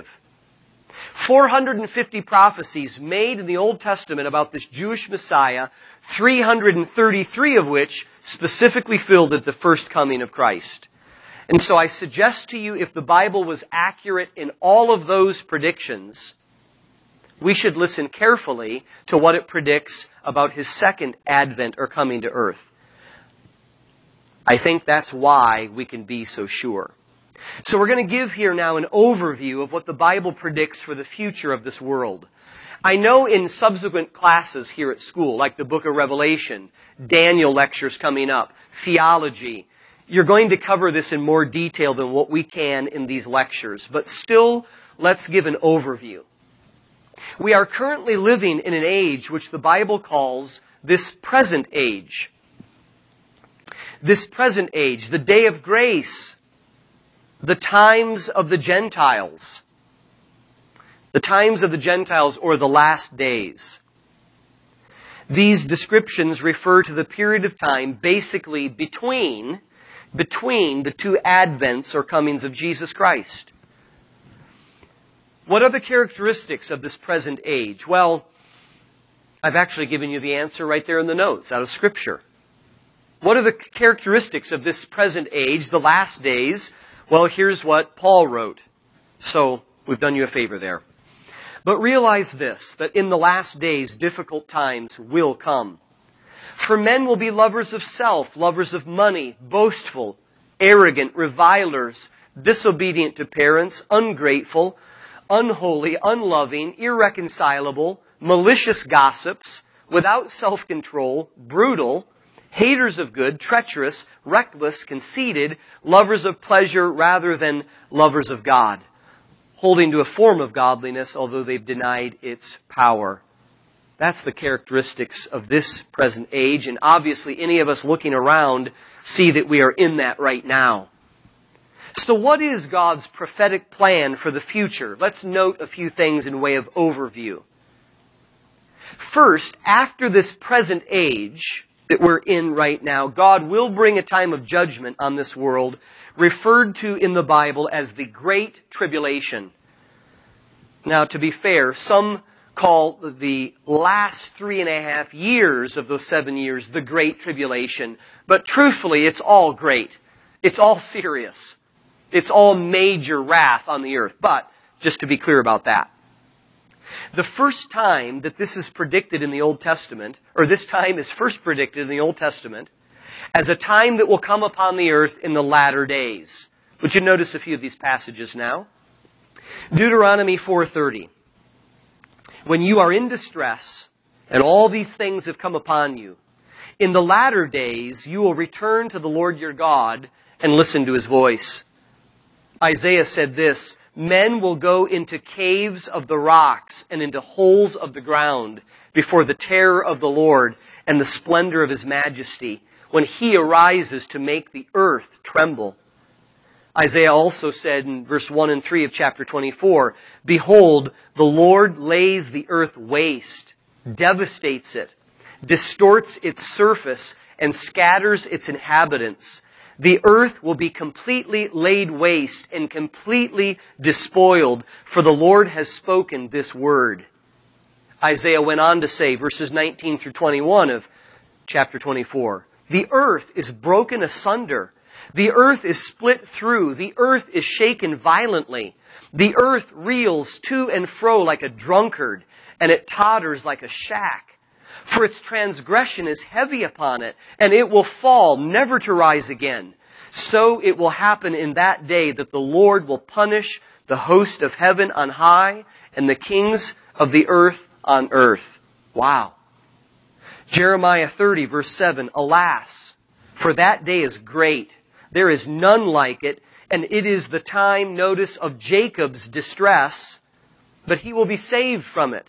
450 prophecies made in the Old Testament about this Jewish Messiah, 333 of which specifically filled at the first coming of Christ. And so I suggest to you, if the Bible was accurate in all of those predictions, we should listen carefully to what it predicts about His second advent or coming to earth. I think that's why we can be so sure. So we're going to give here now an overview of what the Bible predicts for the future of this world. I know in subsequent classes here at school, like the book of Revelation, Daniel lectures coming up, theology, you're going to cover this in more detail than what we can in these lectures. But still, let's give an overview. We are currently living in an age which the Bible calls this present age. This present age, the day of grace, the times of the Gentiles. The times of the Gentiles, or the last days. These descriptions refer to the period of time basically between the two advents or comings of Jesus Christ. What are the characteristics of this present age? Well, I've actually given you the answer right there in the notes out of Scripture. What are the characteristics of this present age, the last days? Well, here's what Paul wrote. So, we've done you a favor there. But realize this, that in the last days, difficult times will come. For men will be lovers of self, lovers of money, boastful, arrogant, revilers, disobedient to parents, ungrateful, unholy, unloving, irreconcilable, malicious gossips, without self-control, brutal, haters of good, treacherous, reckless, conceited, lovers of pleasure rather than lovers of God, holding to a form of godliness, although they've denied its power. That's the characteristics of this present age, and obviously any of us looking around see that we are in that right now. So what is God's prophetic plan for the future? Let's note a few things in way of overview. First, after this present age that we're in right now, God will bring a time of judgment on this world, referred to in the Bible as the Great Tribulation. Now, to be fair, some call the last 3.5 years of those 7 years the Great Tribulation. But truthfully, it's all great. It's all serious. It's all major wrath on the earth. But, just to be clear about that, the first time that this is predicted in the Old Testament, or this time is first predicted in the Old Testament, as a time that will come upon the earth in the latter days. Would you notice a few of these passages now? Deuteronomy 4:30. When you are in distress, and all these things have come upon you, in the latter days you will return to the Lord your God and listen to His voice. Isaiah said this, men will go into caves of the rocks and into holes of the ground before the terror of the Lord and the splendor of His majesty, when He arises to make the earth tremble. Isaiah also said in verse 1 and 3 of chapter 24, behold, the Lord lays the earth waste, devastates it, distorts its surface, and scatters its inhabitants. The earth will be completely laid waste and completely despoiled, for the Lord has spoken this word. Isaiah went on to say, verses 19 through 21 of chapter 24, the earth is broken asunder. The earth is split through. The earth is shaken violently. The earth reels to and fro like a drunkard, and it totters like a shack. For its transgression is heavy upon it, and it will fall, never to rise again. So it will happen in that day that the Lord will punish the host of heaven on high, and the kings of the earth on earth. Wow. Jeremiah 30, verse 7, alas, for that day is great. There is none like it, and it is the time, notice, of Jacob's distress, but he will be saved from it.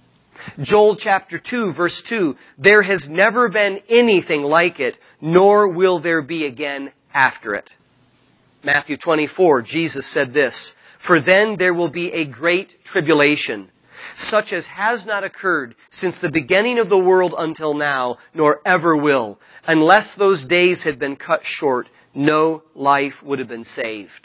Joel chapter 2, verse 2, there has never been anything like it, nor will there be again after it. Matthew 24, Jesus said this, for then there will be a great tribulation, such as has not occurred since the beginning of the world until now, nor ever will. Unless those days had been cut short, no life would have been saved.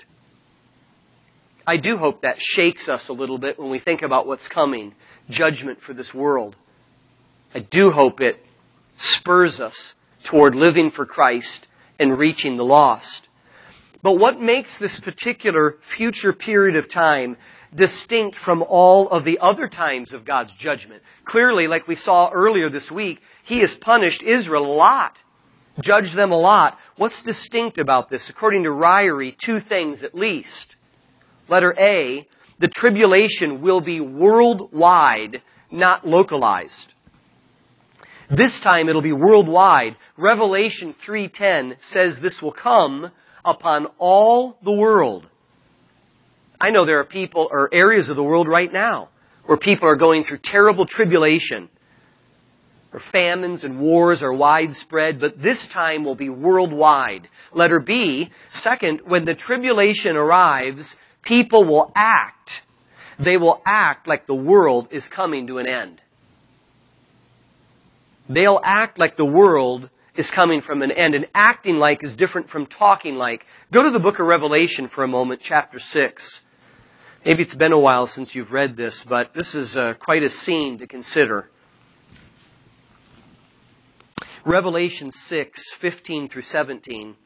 I do hope that shakes us a little bit when we think about what's coming, judgment for this world. I do hope it spurs us toward living for Christ and reaching the lost. But what makes this particular future period of time distinct from all of the other times of God's judgment? Clearly, like we saw earlier this week, He has punished Israel a lot. Judged them a lot. What's distinct about this? According to Ryrie, two things at least. Letter A, the tribulation will be worldwide, not localized. This time it'll be worldwide. Revelation 3:10 says this will come upon all the world. I know there are people or areas of the world right now where people are going through terrible tribulation, or famines and wars are widespread, but this time will be worldwide. Letter B, second, when the tribulation arrives, people will act. They will act like the world is coming to an end. They'll act like the world is coming from an end. And acting like is different from talking like. Go to the book of Revelation for a moment, chapter 6. Maybe it's been a while since you've read this, but this is quite a scene to consider. Revelation 6, 15 through 17.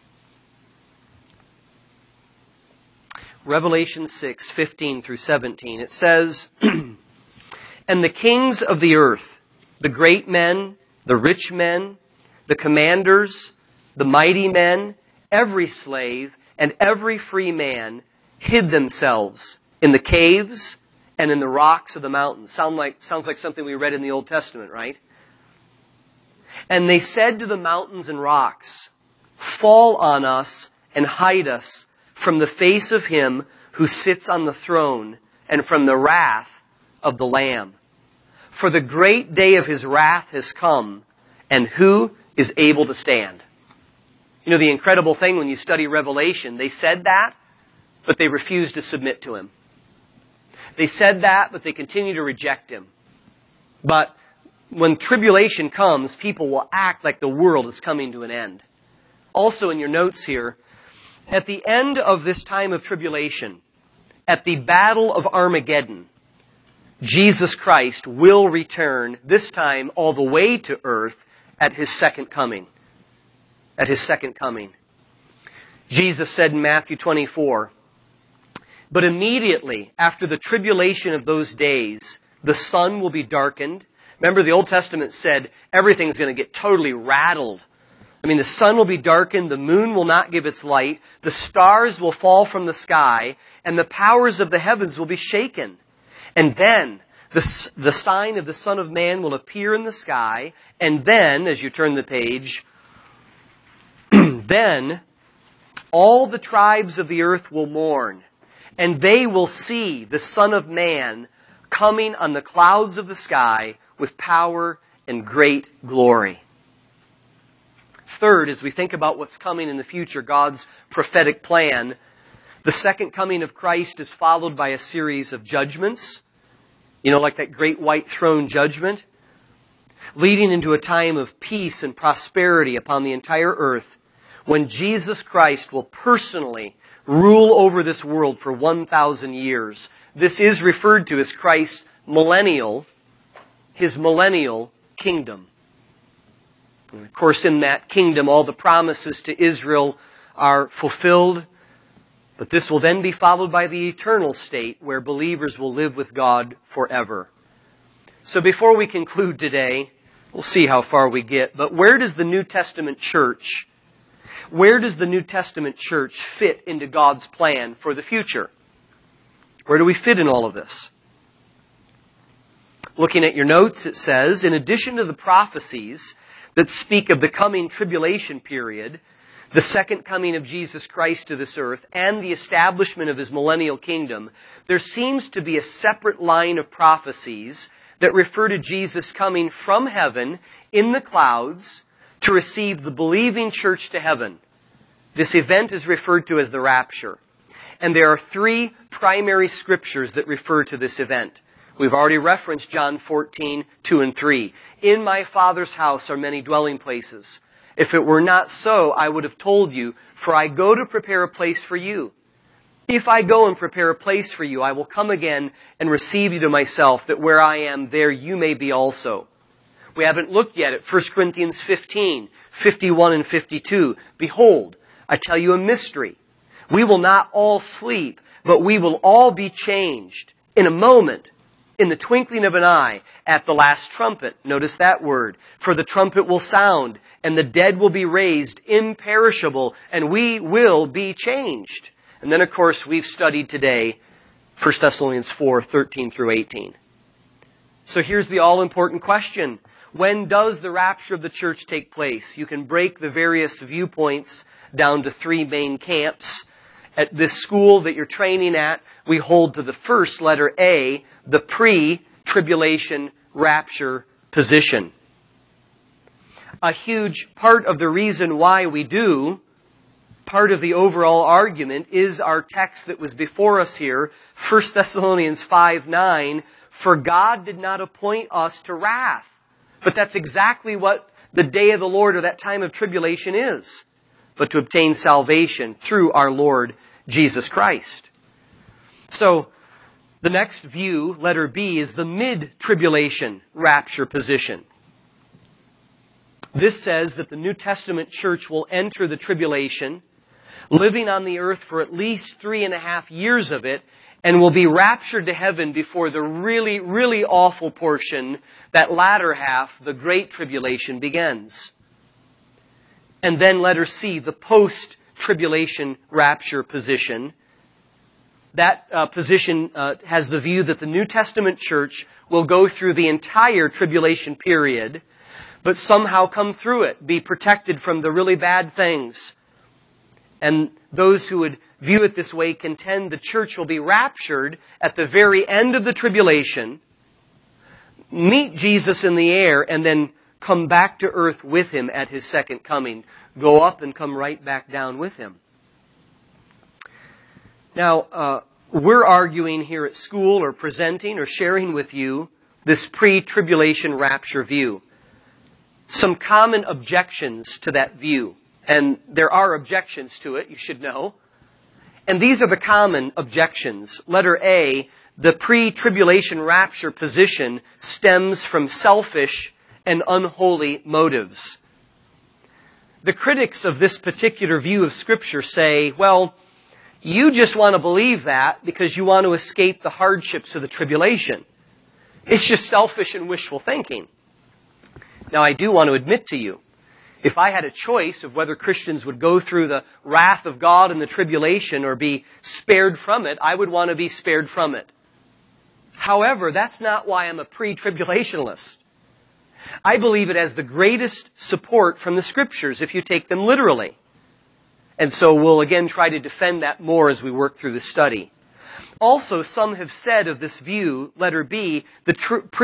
Revelation 6, 15 through 17. It says, and the kings of the earth, the great men The rich men, the commanders, the mighty men, every slave, and every free man hid themselves in the caves and in the rocks of the mountains. Sounds like something we read in the Old Testament, right? And they said to the mountains and rocks, "Fall on us and hide us from the face of him who sits on the throne and from the wrath of the Lamb. For the great day of his wrath has come, and who is able to stand?" You know, the incredible thing when you study Revelation, they said that, but they refused to submit to him. They said that, but they continue to reject him. But when tribulation comes, people will act like the world is coming to an end. Also in your notes here, at the end of this time of tribulation, at the Battle of Armageddon, Jesus Christ will return, this time all the way to earth, at his second coming. At his second coming. Jesus said in Matthew 24, "But immediately after the tribulation of those days, the sun will be darkened." Remember, the Old Testament said everything's going to get totally rattled. I mean, the sun will be darkened, the moon will not give its light, the stars will fall from the sky, and the powers of the heavens will be shaken. And then the sign of the Son of Man will appear in the sky, and then, as you turn the page, then all the tribes of the earth will mourn, and they will see the Son of Man coming on the clouds of the sky with power and great glory. Third, as we think about what's coming in the future, God's prophetic plan, the second coming of Christ is followed by a series of judgments. You know, like that great white throne judgment, leading into a time of peace and prosperity upon the entire earth, when Jesus Christ will personally rule over this world for 1,000 years. This is referred to as Christ's his millennial kingdom. And of course, in that kingdom, all the promises to Israel are fulfilled. But this will then be followed by the eternal state where believers will live with God forever. So before we conclude today, we'll see how far we get. But where does the New Testament church fit into God's plan for the future? Where do we fit in all of this? Looking at your notes, it says, in addition to the prophecies that speak of the coming tribulation period, the second coming of Jesus Christ to this earth, and the establishment of his millennial kingdom, there seems to be a separate line of prophecies that refer to Jesus coming from heaven in the clouds to receive the believing church to heaven. This event is referred to as the rapture. And there are three primary scriptures that refer to this event. We've already referenced John 14, 2 and 3. "In my Father's house are many dwelling places. If it were not so, I would have told you, for I go to prepare a place for you. If I go and prepare a place for you, I will come again and receive you to myself, that where I am, there you may be also." We haven't looked yet at 1 Corinthians 15, 51 and 52. "Behold, I tell you a mystery. We will not all sleep, but we will all be changed in a moment, in the twinkling of an eye, at the last trumpet." Notice that word. "For the trumpet will sound, and the dead will be raised imperishable, and we will be changed." And then, of course, we've studied today 1 Thessalonians 4, 13 through 18. So here's the all-important question. When does the rapture of the church take place? You can break the various viewpoints down to three main camps. At this school that you're training at, we hold to the first, letter A, the pre-tribulation rapture position. A huge part of the reason why we do, part of the overall argument, is our text that was before us here, 1 Thessalonians 5:9, "For God did not appoint us to wrath." But that's exactly what the day of the Lord, or that time of tribulation, is. But to obtain salvation through our Lord Jesus Christ. So, the next view, letter B, is the mid-tribulation rapture position. This says that the New Testament church will enter the tribulation living on the earth for at least 3.5 years of it, and will be raptured to heaven before the really, really awful portion, that latter half, the Great Tribulation, begins. And then letter C, the post-tribulation rapture position. That position has the view that the New Testament church will go through the entire tribulation period, but somehow come through it, be protected from the really bad things. And those who would view it this way contend the church will be raptured at the very end of the tribulation, meet Jesus in the air, and then come back to earth with Him at His second coming. Go up and come right back down with Him. Now, we're arguing here at school or presenting or sharing with you this pre-tribulation rapture view. Some common objections to that view. And there are objections to it, you should know. And these are the common objections. Letter A, the pre-tribulation rapture position stems from selfish and unholy motives. The critics of this particular view of Scripture say, well, you just want to believe that because you want to escape the hardships of the tribulation. It's just selfish and wishful thinking. Now, I do want to admit to you, if I had a choice of whether Christians would go through the wrath of God and the tribulation or be spared from it, I would want to be spared from it. However, that's not why I'm a pre-tribulationalist. I believe it has the greatest support from the Scriptures if you take them literally. And so we'll again try to defend that more as we work through the study. Also, some have said of this view, letter B, the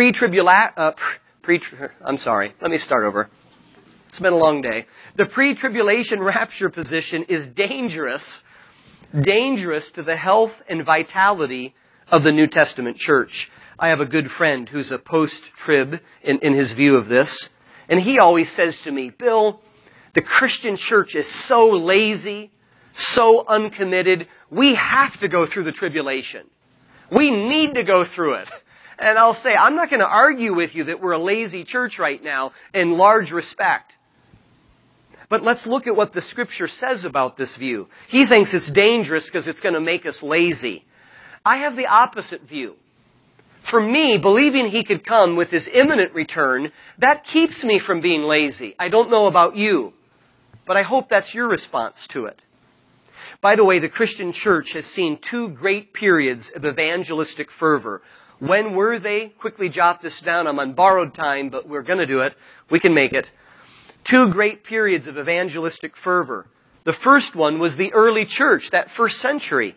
It's been a long day. The pre-tribulation rapture position is dangerous to the health and vitality of the New Testament church. I have a good friend who's a post-trib in his view of this. And he always says to me, Bill, the Christian church is so lazy, so uncommitted. We have to go through the tribulation. We need to go through it. And I'll say, I'm not going to argue with you that we're a lazy church right now in large respect. But let's look at what the Scripture says about this view. He thinks it's dangerous because it's going to make us lazy. I have the opposite view. For me, believing He could come with His imminent return, that keeps me from being lazy. I don't know about you, but I hope that's your response to it. By the way, the Christian church has seen two great periods of evangelistic fervor. When were they? Quickly jot this down. I'm on borrowed time, but we're going to do it. We can make it. Two great periods of evangelistic fervor. The first one was the early church, that first century.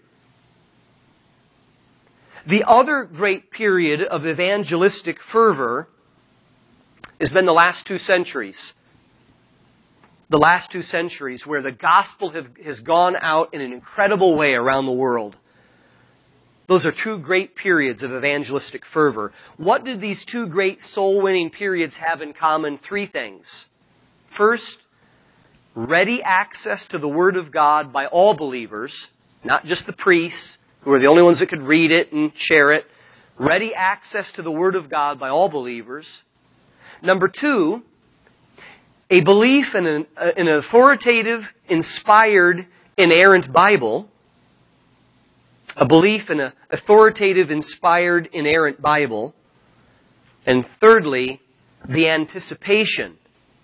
The other great period of evangelistic fervor has been the last 2 centuries. The last 2 centuries where the gospel has gone out in an incredible way around the world. Those are two great periods of evangelistic fervor. What did these two great soul-winning periods have in common? 3 things. First, ready access to the Word of God by all believers, not just the priests, who are the only ones that could read it and share it. Ready access to the Word of God by all believers. Number 2, a belief in an authoritative, inspired, inerrant Bible. A belief in an authoritative, inspired, inerrant Bible. And thirdly, the anticipation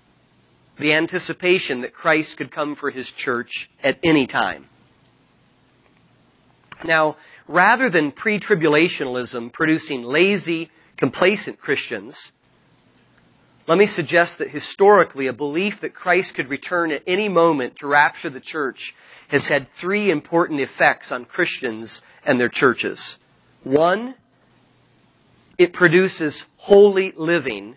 that Christ could come for His church at any time. Now, rather than pre-tribulationalism producing lazy, complacent Christians, let me suggest that historically a belief that Christ could return at any moment to rapture the church has had 3 important effects on Christians and their churches. 1, it produces holy living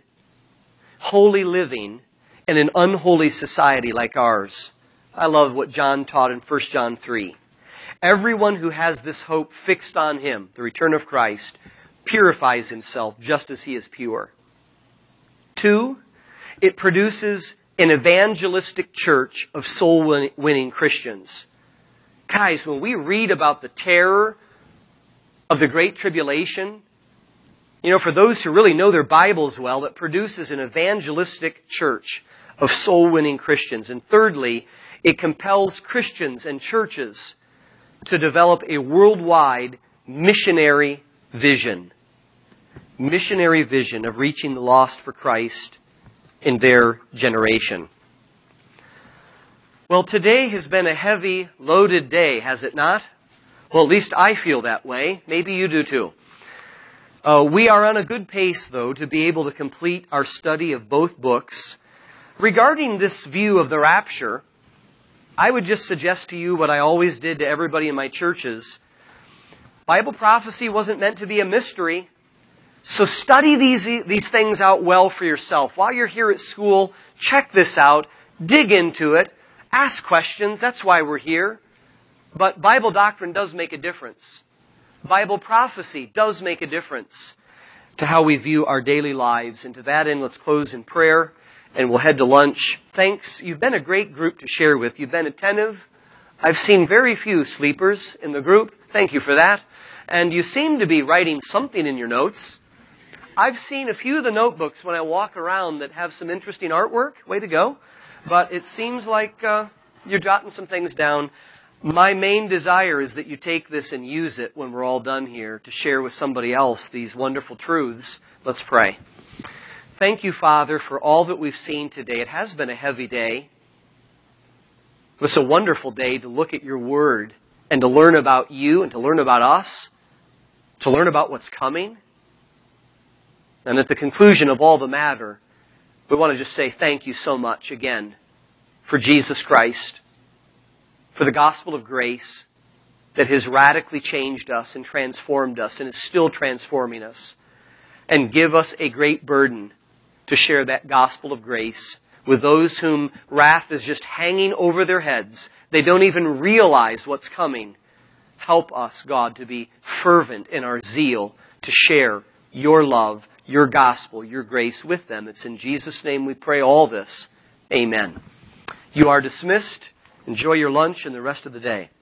in an unholy society like ours. I love what John taught in 1 John 3. Everyone who has this hope fixed on Him, the return of Christ, purifies himself just as He is pure. 2, it produces an evangelistic church of soul-winning Christians. Guys, when we read about the terror of the Great Tribulation, for those who really know their Bibles well, it produces an evangelistic church of soul-winning Christians. And thirdly, It compels Christians and churches to develop a worldwide missionary vision. Missionary vision of reaching the lost for Christ in their generation. Well, today has been a heavy, loaded day, has it not? Well, at least I feel that way. Maybe you do too. We are on a good pace, though, to be able to complete our study of both books. Regarding this view of the rapture, I would just suggest to you what I always did to everybody in my churches. Bible prophecy wasn't meant to be a mystery. So study these things out well for yourself. While you're here at school, check this out, dig into it, ask questions. That's why we're here. But Bible doctrine does make a difference. Bible prophecy does make a difference to how we view our daily lives. And to that end, let's close in prayer and we'll head to lunch. Thanks. You've been a great group to share with. You've been attentive. I've seen very few sleepers in the group. Thank you for that. And you seem to be writing something in your notes. I've seen a few of the notebooks when I walk around that have some interesting artwork. Way to go. But it seems like you're jotting some things down. My main desire is that you take this and use it when we're all done here to share with somebody else these wonderful truths. Let's pray. Thank you, Father, for all that we've seen today. It has been a heavy day. It was a wonderful day to look at your Word and to learn about you and to learn about us, to learn about what's coming. And at the conclusion of all the matter, we want to just say thank you so much again for Jesus Christ, for the gospel of grace that has radically changed us and transformed us and is still transforming us. And give us a great burden to share that gospel of grace with those whom wrath is just hanging over their heads. They don't even realize what's coming. Help us, God, to be fervent in our zeal to share your love, your gospel, your grace with them. It's in Jesus' name we pray all this. Amen. You are dismissed. Enjoy your lunch and the rest of the day.